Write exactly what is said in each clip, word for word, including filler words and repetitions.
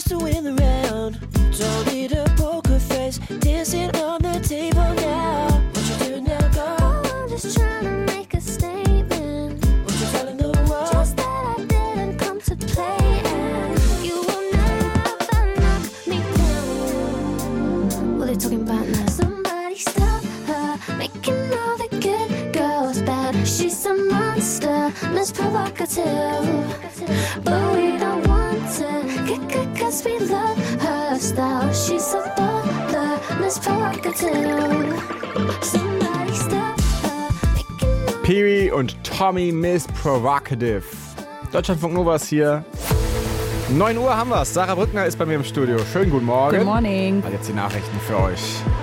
supposed to win the round. Don't need a poker face, dancing on the table now. What you doing now, girl? Oh, I'm just trying to make a statement. What you telling the world? Just that I didn't come to play, and you will never knock me down. What are they talking about now? Somebody stop her, making all the good girls bad. She's a monster, Miss Provocative, but we don't want to get good cause we love her style. She's a butler, Miss Provocative. Somebody stop her, making all Piri und Tommy, Miss Provocative. Deutschlandfunk Nova ist hier. neun Uhr haben wir's. Sarah Brückner ist bei mir im Studio. Schönen guten Morgen. Good morning. Und jetzt die Nachrichten für euch.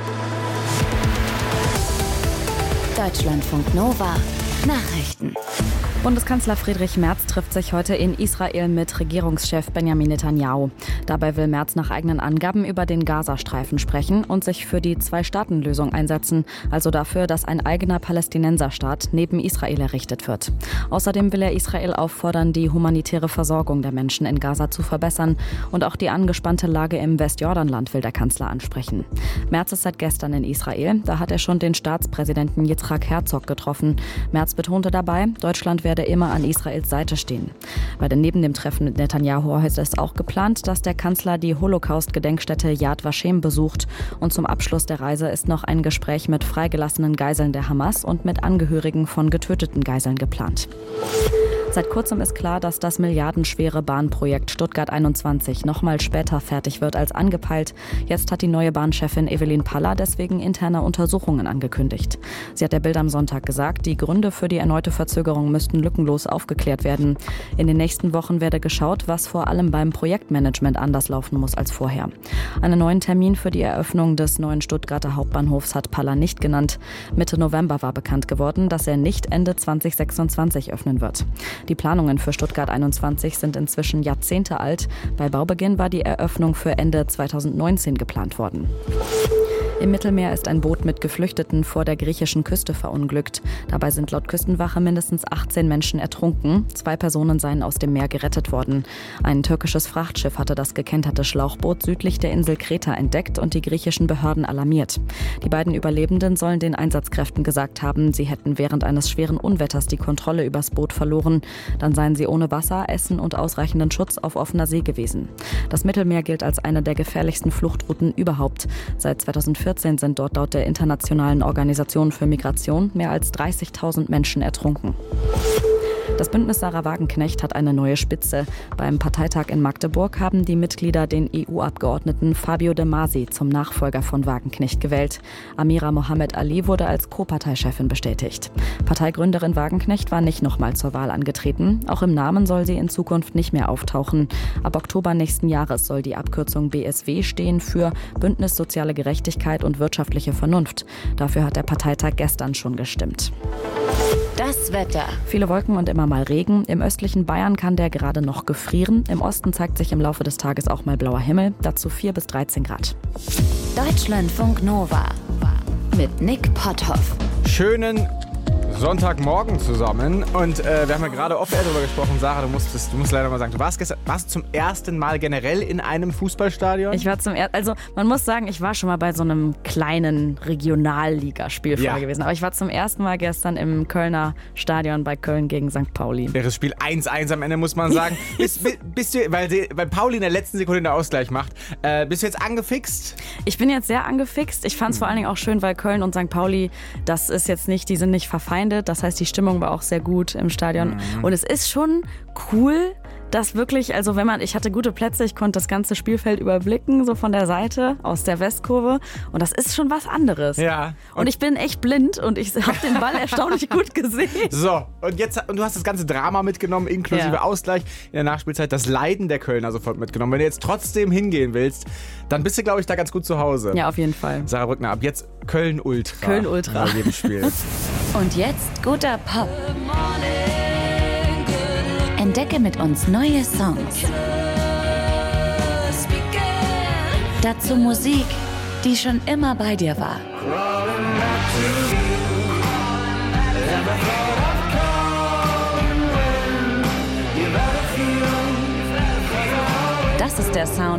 Deutschlandfunk Nova Nachrichten. Bundeskanzler Friedrich Merz trifft sich heute in Israel mit Regierungschef Benjamin Netanyahu. Dabei will Merz nach eigenen Angaben über den Gazastreifen sprechen und sich für die Zwei-Staaten-Lösung einsetzen, also dafür, dass ein eigener Palästinenserstaat neben Israel errichtet wird. Außerdem will er Israel auffordern, die humanitäre Versorgung der Menschen in Gaza zu verbessern, und auch die angespannte Lage im Westjordanland will der Kanzler ansprechen. Merz ist seit gestern in Israel. Da hat er schon den Staatspräsidenten Yitzhak Herzog getroffen. Merz betonte dabei, Deutschland werde immer an Israels Seite stehen. Bei der neben dem Treffen mit Netanyahu ist es auch geplant, dass der Kanzler die Holocaust-Gedenkstätte Yad Vashem besucht. Und zum Abschluss der Reise ist noch ein Gespräch mit freigelassenen Geiseln der Hamas und mit Angehörigen von getöteten Geiseln geplant. Seit kurzem ist klar, dass das milliardenschwere Bahnprojekt Stuttgart einundzwanzig noch mal später fertig wird als angepeilt. Jetzt hat die neue Bahnchefin Evelyn Paller deswegen interne Untersuchungen angekündigt. Sie hat der Bild am Sonntag gesagt, die Gründe für die erneute Verzögerung müssten lückenlos aufgeklärt werden. In den nächsten Wochen werde geschaut, was vor allem beim Projektmanagement anders laufen muss als vorher. Einen neuen Termin für die Eröffnung des neuen Stuttgarter Hauptbahnhofs hat Paller nicht genannt. Mitte November war bekannt geworden, dass er nicht Ende zwanzig sechsundzwanzig öffnen wird. Die Planungen für Stuttgart einundzwanzig sind inzwischen Jahrzehnte alt. Bei Baubeginn war die Eröffnung für Ende zweitausendneunzehn geplant worden. Im Mittelmeer ist ein Boot mit Geflüchteten vor der griechischen Küste verunglückt. Dabei sind laut Küstenwache mindestens achtzehn Menschen ertrunken. Zwei Personen seien aus dem Meer gerettet worden. Ein türkisches Frachtschiff hatte das gekenterte Schlauchboot südlich der Insel Kreta entdeckt und die griechischen Behörden alarmiert. Die beiden Überlebenden sollen den Einsatzkräften gesagt haben, sie hätten während eines schweren Unwetters die Kontrolle übers Boot verloren. Dann seien sie ohne Wasser, Essen und ausreichenden Schutz auf offener See gewesen. Das Mittelmeer gilt als eine der gefährlichsten Fluchtrouten überhaupt. Seit zweitausendvierzehn sind dort laut der Internationalen Organisation für Migration mehr als dreißigtausend Menschen ertrunken. Das Bündnis Sarah Wagenknecht hat eine neue Spitze. Beim Parteitag in Magdeburg haben die Mitglieder den E U-Abgeordneten Fabio De Masi zum Nachfolger von Wagenknecht gewählt. Amira Mohammed Ali wurde als Co-Parteichefin bestätigt. Parteigründerin Wagenknecht war nicht nochmal zur Wahl angetreten. Auch im Namen soll sie in Zukunft nicht mehr auftauchen. Ab Oktober nächsten Jahres soll die Abkürzung B S W stehen für Bündnis Soziale Gerechtigkeit und wirtschaftliche Vernunft. Dafür hat der Parteitag gestern schon gestimmt. Das Wetter. Viele Wolken und immer mal Regen. Im östlichen Bayern kann der gerade noch gefrieren. Im Osten zeigt sich im Laufe des Tages auch mal blauer Himmel. Dazu vier bis dreizehn Grad. Deutschlandfunk Nova mit Nick Potthoff. Schönen Sonntagmorgen zusammen. Und äh, wir haben ja gerade off-air darüber gesprochen. Sarah, du, musstest, du musst leider mal sagen, du warst gestern warst zum ersten Mal generell in einem Fußballstadion? Ich war zum ersten, also man muss sagen, ich war schon mal bei so einem kleinen Regionalligaspiel ja. vorher gewesen. Aber ich war zum ersten Mal gestern im Kölner Stadion bei Köln gegen Sankt Pauli. Das Spiel eins eins am Ende, muss man sagen. bist, bist du, weil, weil Pauli in der letzten Sekunde den Ausgleich macht, äh, bist du jetzt angefixt? Ich bin jetzt sehr angefixt. Ich fand es mhm. vor allen Dingen auch schön, weil Köln und Sankt Pauli, das ist jetzt nicht, die sind nicht verfeindet. Das heißt, die Stimmung war auch sehr gut im Stadion. Mhm. Und es ist schon cool, dass wirklich, also wenn man, ich hatte gute Plätze, ich konnte das ganze Spielfeld überblicken, so von der Seite, aus der Westkurve. Und das ist schon was anderes. Ja. Und, und ich bin echt blind und ich habe den Ball erstaunlich gut gesehen. So, und jetzt, und du hast das ganze Drama mitgenommen, inklusive ja. Ausgleich in der Nachspielzeit, das Leiden der Kölner sofort mitgenommen. Wenn du jetzt trotzdem hingehen willst, dann bist du, glaube ich, da ganz gut zu Hause. Ja, auf jeden Fall. Sarah Brückner, ab jetzt Köln-Ultra. Köln-Ultra. Bei jedem Spiel. Und jetzt guter Pop. Entdecke mit uns neue Songs. Dazu Musik, die schon immer bei dir war. Das ist der Sound